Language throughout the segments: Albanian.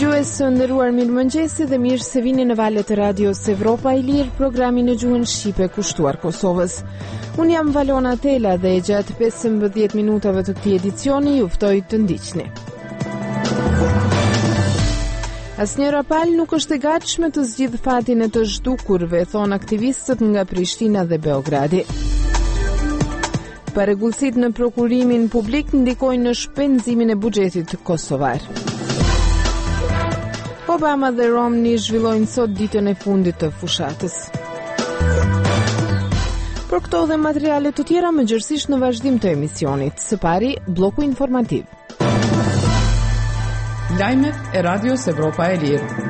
Dëgjues të nderuar, mirëmëngjesi dhe mirë se vini në valët e radios Evropa e Lirë, programi në gjuhën shqipe kushtuar Kosovës. Unë jam Valona Tela dhe gjatë 15 minutave të këtij edicioni ju ftoj të ndiqni. Asnjëra palë nuk është e gatshme të zgjidhë fatin e të zhdukurve, thon aktivistët nga Prishtina dhe Beogradi. Paregullësitë në prokurimin publik ndikojnë në shpenzimin e buxhetit kosovar. Obama dhe Romney zhvillojnë sot ditën e fundit të fushatës. Për këto dhe materiale të tjera mëngjesisht në vazhdim të emisionit. Së pari, bloku informativ. Lajmet e Radios Evropa e Lirë.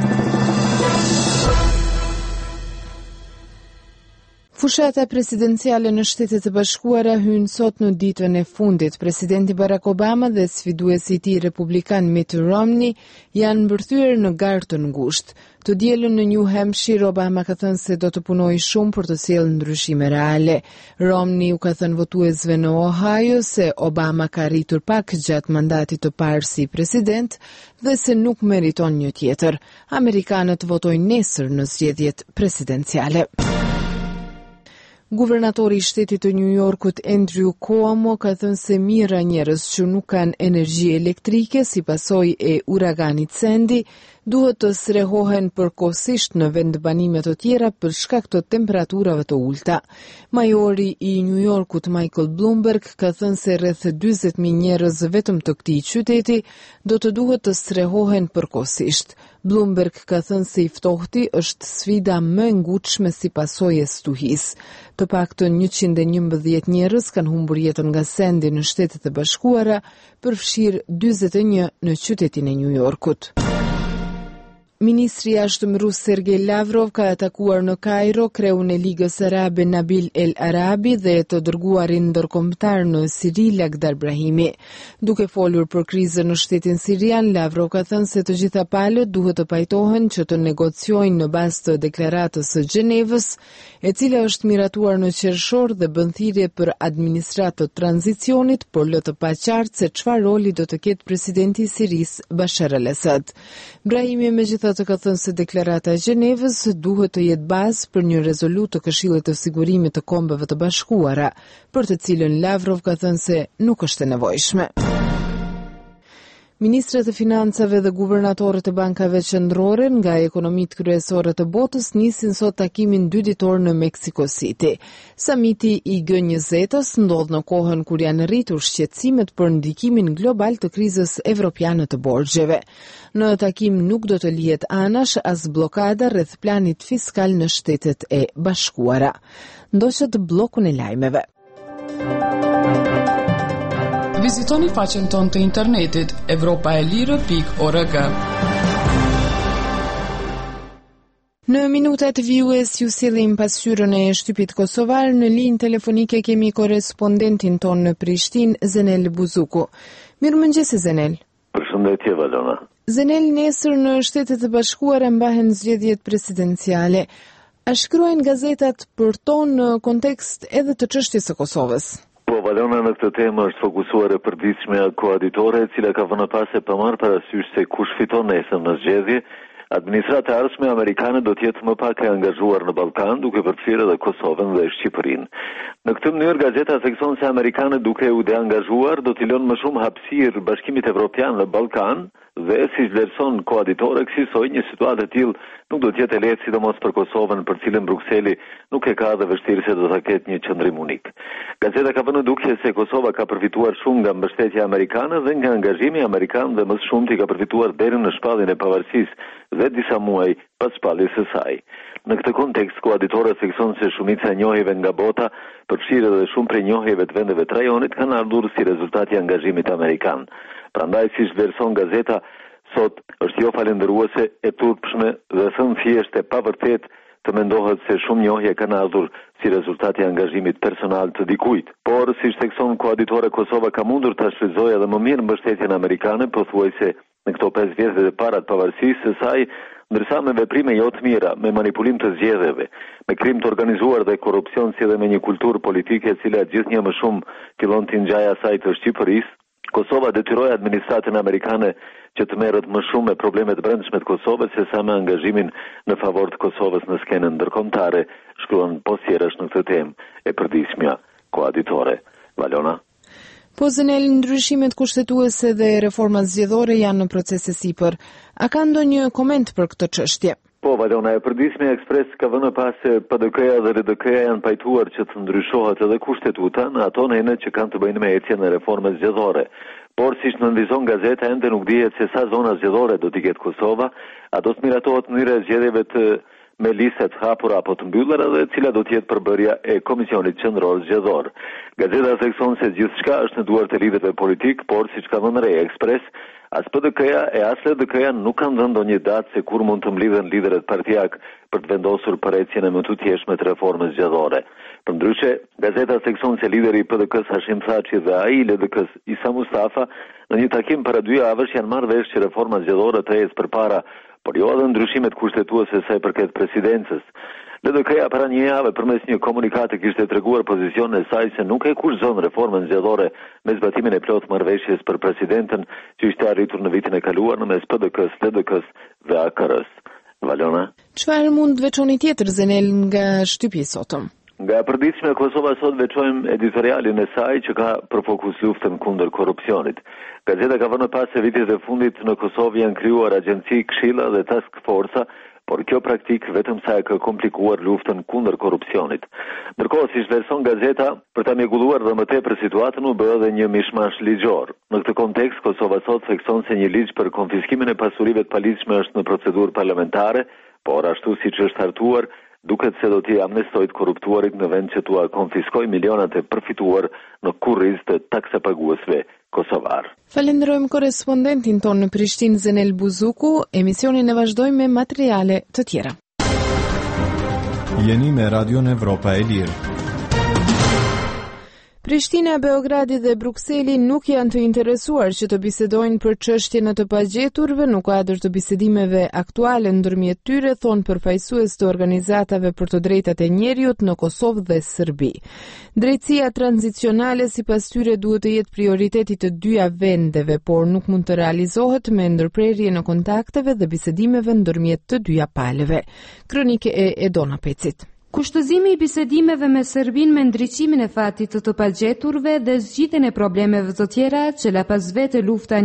Fushata presidenciale në Shtetet e Bashkuara hyn sot në ditën e fundit. Presidenti Barack Obama dhe sfiduesi i tij republikan Mitt Romney janë mbërthyer në garë të ngushtë. Të dielën në New Hampshire, Obama ka thënë se do të punojë shumë për të sjellë ndryshime reale. Romney u ka thënë votuesve në Ohio se Obama ka rritur pak gjatë mandatit të parë si president dhe se nuk meriton një tjetër. Amerikanët votojnë nesër në zgjedhjet presidenciale. Guvernatori i shtetit të New Yorkut Andrew Cuomo ka thënë se mijëra njerëz që nuk kanë energji elektrike si pasojë e uraganit Sandy duhet të strehohen përkohësisht në vendbanime të tjera për shkak të temperaturave të ulta. Majori i New Yorkut Michael Bloomberg ka thënë se rreth 40.000 njerëz vetëm të këtij qyteti do të duhet të strehohen përkohësisht. Bloomberg ka thënë se i ftohti është sfida më e ngutshme si pasojë e stuhisë. Të paktën 111 njerëz kanë humbur jetën nga Sandy në Shtetet e Bashkuara, përfshirë 41 në qytetin e New Yorkut. Ministri i Jashtëm rus Sergej Lavrov ka atakuar në Kairo kreun e Ligës Arabe Nabil El Arabi dhe të dërguarin ndërkombëtar në Siri Lakhdar Brahimi. Duke folur për krizën në shtetin sirian, Lavrov ka thënë se të gjitha palët duhet të pajtohen që të negociojnë në bazë të deklaratës së Gjenevës, e cila është miratuar në qershor dhe bën thirrje për administratë të tranzicionit, por lë të paqartë se çfarë roli do të ketë presidenti i Sirisë Bashar al-Assad. Brahimi megjithatë ka thënë se deklarata e Gjenevës duhet të jetë bazë për një rezolutë të Këshillit të Sigurimit të Kombeve të Bashkuara, për të cilën Lavrov ka thënë se nuk është e nevojshme. Ministrat e financave dhe guvernatorët e bankave qendrore nga ekonomitë kryesore të botës nisin sot takimin 2 ditor në Mexico City. Samiti i G20-s ndodh në kohën kur janë rritur shqetësimet për ndikimin global të krizës evropiane të borxheve. Në takim nuk do të lihet anash as bllokada rreth planit fiskal në Shtetet e Bashkuara. Ndoqët bllokun e lajmeve. Vizitoni faqen tonë të internetit evropaelire.org. Në minutat vijues ju sillim pasqyrën e shtypit kosovar. Në linjë telefonike kemi korrespondentin tonë në Prishtinë, Zenel Buzuku. Mirëmëngjes Zenel. Përshëndetje Valona. Zenel, nesër në Shtetet e Bashkuara mbahen zgjedhjet presidenciale. A shkruajnë gazetat për to në kontekst edhe të çështjes së Kosovës? Po, Valona, në këtë temë është fokusuar e përditshme koaditore, e cila ka vënë pas e pamar parasysh se kush fiton nesër në zgjedhje. Administrata e ardhshme amerikane do të jetë më pak e angazhuar në Ballkan, duke përfshirë edhe Kosovën dhe Shqipërinë. Në këtë mënyrë, gazeta thekson se amerikanët duke u deangazhuar do t'i lënë më shumë hapësirë Bashkimit Evropian dhe Ballkan, dhe si vlerëson koaditore, kësaj një situatë e tillë nuk do të jetë e lehtë, sidomos për Kosovën, për cilën Brukseli nuk e ka dhe vështirë se do ta ketë një qendrim unik. Gazeta ka vënë dukje se Kosova ka përfituar shumë nga mbështetja amerikane dhe nga angazhimi amerikan dhe më së shumti ka përfituar deri në shpalljen e pavarësisë dhe disa muaj pas shpalljes së saj. Në këtë kontekst, koaditorët thekson se shumica e njohjeve nga bota, përfshirë edhe shumë prej njohjeve të vendeve të rajonit, kanë ardhur si rezultat i angazhimit amerikan. Prandaj, siç vlerëson gazeta, sot është jo falendëruese, e turpshme dhe thënë thjesht e pavërtet të mendohet se shumë njohje kanë ardhur si rezultat i angazhimit personal të dikujt. Por, siç thekson koaditore, Kosova ka mundur ta shfrytëzojë edhe më mirë mbështetjen amerikane, pothuajse në këto 5 vjet dhe para të pavarësisë së saj, ndërsa me veprime jo të mira, me manipulim të zgjedhjeve, me krim të organizuar dhe korrupsion, si edhe me një kulturë politike e cila gjithnjë më shumë fillon të ngjajë asaj të Shqipërisë, Kosova detyroi administratën amerikane që të merret më shumë me problemet brendshme të Kosovës se sa me angazhimin në favor të Kosovës në skenën ndërkombëtare, shkruan posjerash në këtë temë e përditshmja koaditore. Valona. Po Zenel, ndryshimet kushtetuese dhe reformat zgjedhore janë në proces e sipër. A ka ndonjë koment për këtë çështje? Po, Valona, e përditshmja Ekspres ka vënë pas se PDK-ja dhe RDK-ja janë pajtuar që të ndryshohet edhe kushtetuta në ato nenet që kanë të bëjnë me ecjen e reformës zgjedhore. Por siç nënvizon gazeta, ende nuk dihet se sa zona zgjedhore do t'i ketë Kosova, a do të miratohet mënyra e zgjedhjeve me listat hapura apo të mbyllura dhe cila do të jetë përbërja e Komisionit Qendror Zgjedhor. Gazeta thekson se gjithçka është në duart e liderëve politik, por siç ka vënë re Ekspres, as PDK-ja e as RDK-ja nuk kanë dhënë ndonjë datë se kur mund të mlidhen liderët partijak për të vendosur për ecjen e më të thjeshtë të reformës zgjedhore. Përndryshe, gazeta thekson se lideri i PDK-s Hashim Thaçi dhe ai i LDK-s Isa Mustafa në një takim para 2 javësh janë marrë vesh që reforma zgjedhore të ecë përpara, por jo edhe ndryshimet kushtetuese sa i përket presidencës. LDK-ja para një jave përmes një komunikati kishte treguar pozicionin e saj se nuk e kushton reformën zgjedhore me zbatimin e plot marrëveshjes për presidentën që ishte arritur në vitin e kaluar në mes PDK-s, LDK-s dhe AKR-s. Valona. Çfarë mund të veçoni tjetër Zenel nga shtypja e sotëm? Nga përditshmja Kosova sot veçojmë editorialin e saj që ka për fokus luftën kundër korrupsionit. Gazeta ka vënë pas se vitet e fundit në Kosovë janë krijuar agjenci, këshilla dhe task forca, por kjo praktik vetëm sa e ka komplikuar luftën kundër korrupsionit. Ndërkohë, siç vlerëson gazeta, për ta mjegulluar dhe më tepër situatën u bë edhe një mishmash ligjor. Në këtë kontekst, Kosova sot thekson se një ligj për konfiskimin e pasurive të paligjshme është në procedurë parlamentare, por ashtu siç është hartuar, duket se do t'i amnestojë korruptuarit në vend që t'ua konfiskoj milionat e përfituar në kurriz të taksapaguesve kosovar. Falenderojmë korrespondentin tonë në Prishtinë Zenel Buzuku. Emisionin e vazhdojmë me materiale të tjera. Jeni me Radion Evropa e Lirë. Prishtina, Beogradi dhe Brukseli nuk janë të interesuar që të bisedojnë për çështjen e të pagjeturve në kuadër të bisedimeve aktuale ndërmjet tyre, thonë përfaqësues të organizatave për të drejtat e njerëzit në Kosovë dhe Serbi. Drejtësia tranzicionale sipas tyre duhet të jetë prioriteti të dyja vendeve, por nuk mund të realizohet me ndërprerje në kontakteve dhe bisedimeve ndërmjet të dyja palëve. Kronike e Edona Pecit. Kushtëzimi i bisedimeve me Serbin me ndriqimin e fatit të pagjeturve dhe zgjidhjen e problemeve të tjera që la pas vete lufta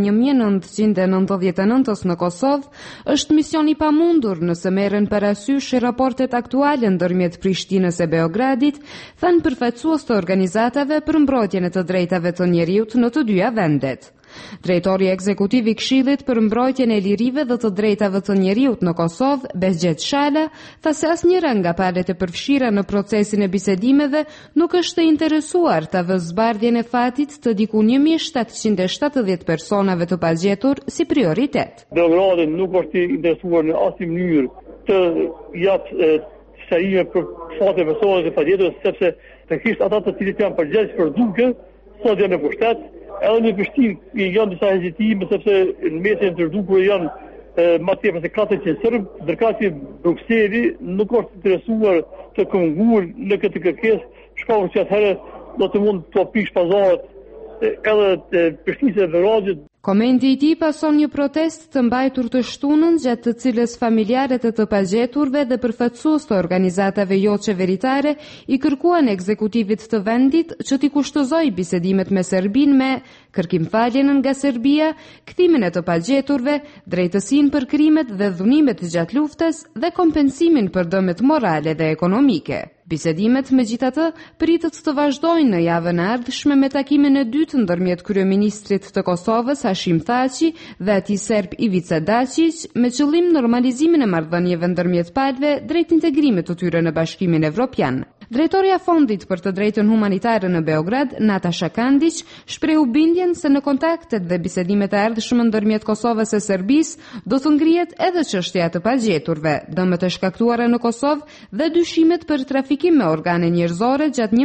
1999 në Kosovë është mision i pamundur nëse merren parasysh raportet aktuale ndërmjet Prishtinës e Beogradit, thanë përfaqësues të organizatave për mbrojtjen e të drejtave të njerëzit në të dyja vendet. Drejtori ekzekutiv i Këshillit për mbrojtjen e lirive dhe të drejtave të njerëzit në Kosovë, Behgjet Shala, tha se asnjëra nga palët e përfshira në procesin e bisedimeve nuk është e interesuar të vë zbardhjen e fatit të diku 1770 personave të pagjetur si prioritet. Beogradi nuk është i interesuar në asnjë mënyrë të japë shajime për fatin e personave të pagjetur, sepse faktikisht ata të cilët janë përgjegjës për duke, sot janë në pushtet. Edhe në Prishtinë janë disa hezitime sepse në mesin e ndërdukur janë më tepër se 400 serb, ndërkohë që Brukseli nuk është interesuar të kënguar në këtë kërkesë, shkak se atëherë do të mund të pish pazaret edhe Prishtinës e Beogradit. Komenti i tij pason një protestë të mbajtur të shtunën gjatë të cilës familjarët e të pagjeturve dhe përfaqësues të organizatave jo qeveritare i kërkuan ekzekutivit të vendit që t'i kushtozojë bisedimet me Serbinë me kërkimfaljen nga Serbia, kthimin e të pagjeturve, drejtësinë për krimet dhe dhunimet gjatë luftës dhe kompensimin për dëmet morale dhe ekonomike. Bisedimet megjithatë pritet të vazhdojnë në javën e ardhshme me takimin e dytë ndërmjet kryeministrit të Kosovës Hashim Thaçi dhe atij serb Ivica Dačić me qëllim normalizimin e marrëdhënieve ndërmjet palëve drejt integrimit të tyre në Bashkimin Evropian. Drejtoria Fondit për të drejtën humanitare në Beograd, Natasha Kandić, shprehu bindjen se në kontaktet dhe bisedimet e ardhshme ndërmjet Kosovës e Serbisë do të ngrihet edhe çështja e të pagjeturve, dëmet e shkaktuara në Kosovë dhe dyshimet për trafikim me organe njerëzore gjatë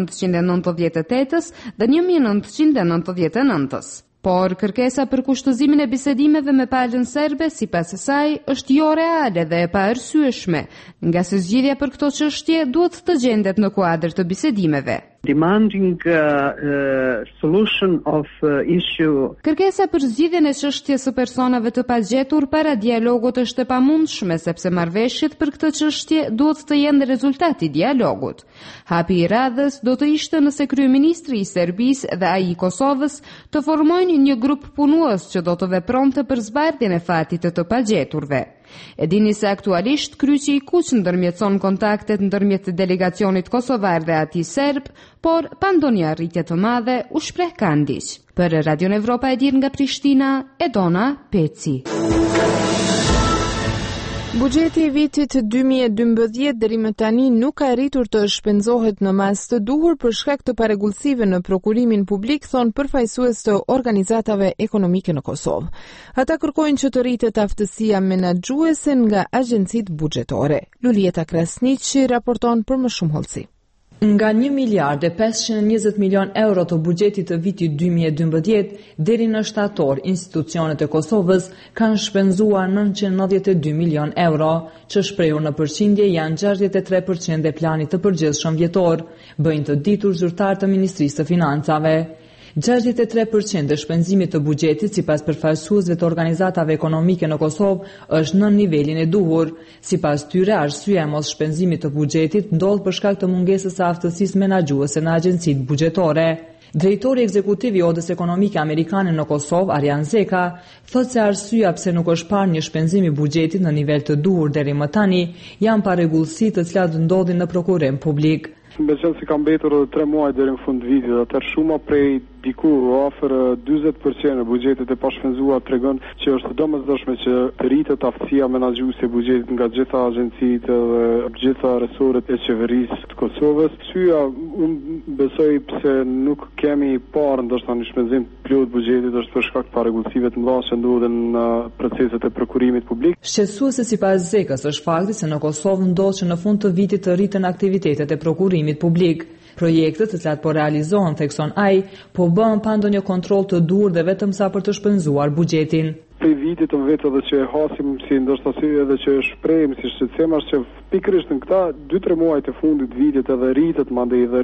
1998-s dhe 1999-s. Por kërkesa për kushtëzimin e bisedimeve me palën serbe, sipas saj, është jo reale dhe e paarsyeshme, nga se zgjidhja për këto çështje duhet të gjendet në kuadër të bisedimeve. demanding solution of issue. Kërkesa për zgjidhjen e çështjes së personave të pagjetur para dialogut është e pamundshme sepse marrëveshjet për këtë çështje duhet të jenë rezultati i dialogut. Hapi i radhës do të ishte nëse kryeministri i Serbisë dhe ai i Kosovës të formojnë një grup punues që do të vepronte për zbardhjen e fatit të pagjeturve. E dini se aktualisht kryqi i kuq ndërmjetëson kontaktet ndërmjet delegacionit kosovar dhe atij serb, por pa ndonjë arritje të madhe u shpreh Kandiq. Për Radion Evropa e Lirë nga Prishtina, Edona Peci. Buxheti i vitit 2012 deri më tani nuk ka arritur të shpenzohet në mas të duhur për shkak të parregullsive në prokurimin publik, thonë përfaqësues të organizatave ekonomike në Kosovë. Ata kërkojnë që të rritet aftësia menaxhuese nga agjencitë buxhetore. Lulieta Krasniqi raporton për më shumë hollësi. Nga 1 miliard e 520 milion euro të buxhetit të vitit 2012 deri në shtator, institucionet e Kosovës kanë shpenzuar 992 milion euro, që shprehur në përqindje janë 63% e planit të përgjithshëm vjetor, bëjnë të ditur zyrtarët të Ministrisë të Financave. 63% e shpenzimit të buxhetit sipas përfaqësuesve të organizatave ekonomike në Kosovë është në nivelin e duhur. Sipas tyre, arsyeja e mos shpenzimit të buxhetit ndodh për shkak të mungesës së aftësisë menaxhuese në agjencitë buxhetore. Drejtori ekzekutiv i Odës Ekonomike Amerikane në Kosovë, Arjan Zeka, thotë se arsyeja pse nuk është parë një shpenzim i buxhetit në nivel të duhur deri më tani janë parregullsitë të cilat ndodhin në prokurim publik. Me qenë si ka mbetur edhe 3 muaj deri në fund vitit, atëherë shuma prej diku afër 40% e buxhetit e pashpenzuar tregon që është domosdoshme që të rritet aftësia menaxhuese e buxhetit nga gjitha agjencitë dhe gjitha resortet e qeverisë të Kosovës. Syja unë besoj pse nuk kemi parë ndoshta një shpenzim plot buxhetit është për shkak të parregullsive të mëdha që ndodhen në proceset e prokurimit publik. Shqetësuese sipas Zekës është fakti se në Kosovë ndodh që në fund të vitit të rriten aktivitetet e prokurimit publik. Projektet të cilat po realizohen, thekson ai, po bëhen pa ndonjë kontroll të duhur dhe vetëm sa për të shpenzuar buxhetin. Prej vitit të vetë edhe që e hasim si ndoshta si edhe që e shprehim si shqetësim është që pikërisht në këta 2-3 muaj të fundit vitit edhe rritet mandej edhe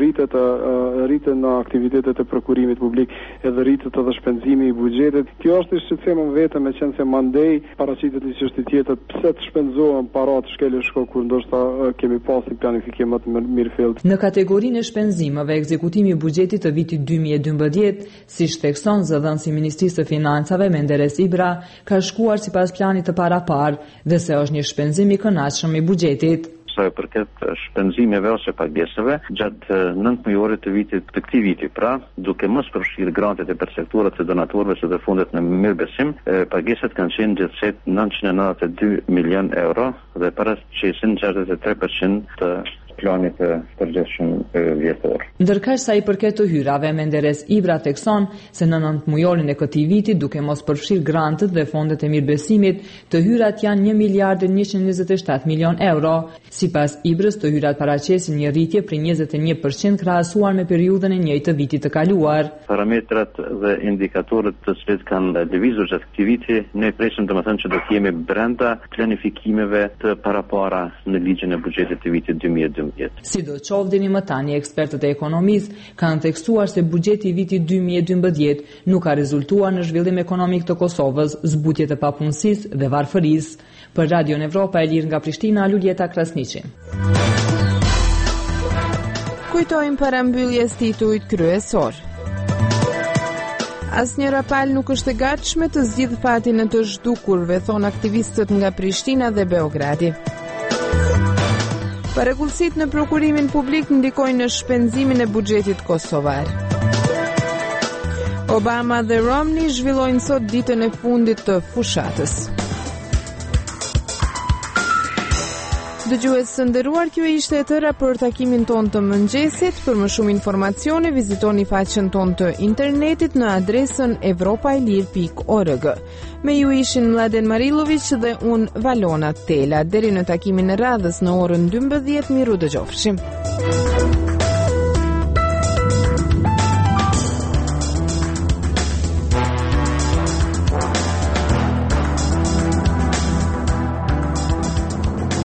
rriten në aktivitetet e prokurimit publik, edhe rritet edhe shpenzimi i buxhetit. Kjo është shqetësim vetëm me qenë se mandej paraqitet një çështje tjetër, pse të shpenzohen para të shkelë shko kur ndoshta kemi pasur planifikim më të mirëfillt. Në kategorinë e shpenzimeve, ekzekutimi i buxhetit të vitit 2012, siç thekson zëdhënësi i Ministrisë së Financave Menderes Ibra, ka shkuar sipas planit të parapar dhe se është një shpenzim i kënaqshëm i buxhetit. Sa i përket shpenzimeve ose pagesave gjatë 9 mujorit të vitit të këtij viti, pra duke mos përfshirë grantet e përsektuara të donatorëve së të fundit në mirëbesim, pagesat kanë qenë gjithsej 992 milion euro dhe paraqesin 63% të planit të përgjithshëm vjetor. Ndërkaq sa i përket të hyrave, Menderes Ibra thekson se në 9 mujorin e këtij viti, duke mos përfshirë grantet dhe fondet e mirëbesimit, të hyrat janë 1 miliard e 127 milion euro. Sipas Ibrës, të hyrat paraqesin një rritje prej 21% krahasuar me periudhën e njëjtë të vitit të kaluar. Parametrat dhe indikatorët të cilët kanë lëvizur gjatë këtij viti, ne presim domethënë që do të jemi brenda planifikimeve të parapara në ligjin e buxhetit të vitit 2012. Sidoqoftë deri më tani ekspertët e ekonomisë kanë theksuar se buxheti i vitit 2012 nuk ka rezultuar në zhvillim ekonomik të Kosovës, zbutje të papunësisë dhe varfërisë. Për Radion Evropa e Lirë nga Prishtina, Lulieta Krasniqi. Kujtojmë parambyljes titujt kryesor. Asnjë rapal nuk është e gatshme të zgjidh fatin e të zhdukurve, thon aktivistët nga Prishtina dhe Beogradi. Parregullsitë në prokurimin publik ndikojnë në shpenzimin e buxhetit kosovar. Obama dhe Romney zhvillojnë sot ditën e fundit të fushatës. Dëgjues të nderuar, kjo ishte e tëra për takimin ton të mëngjesit. Për më shumë informacione, vizitoni faqen ton të internetit në adresën evropaelir.org. Me ju ishin Mladen Marilović dhe unë Valona Tela. Deri në takimin e radhës në orën 12, miru dëgjofshim.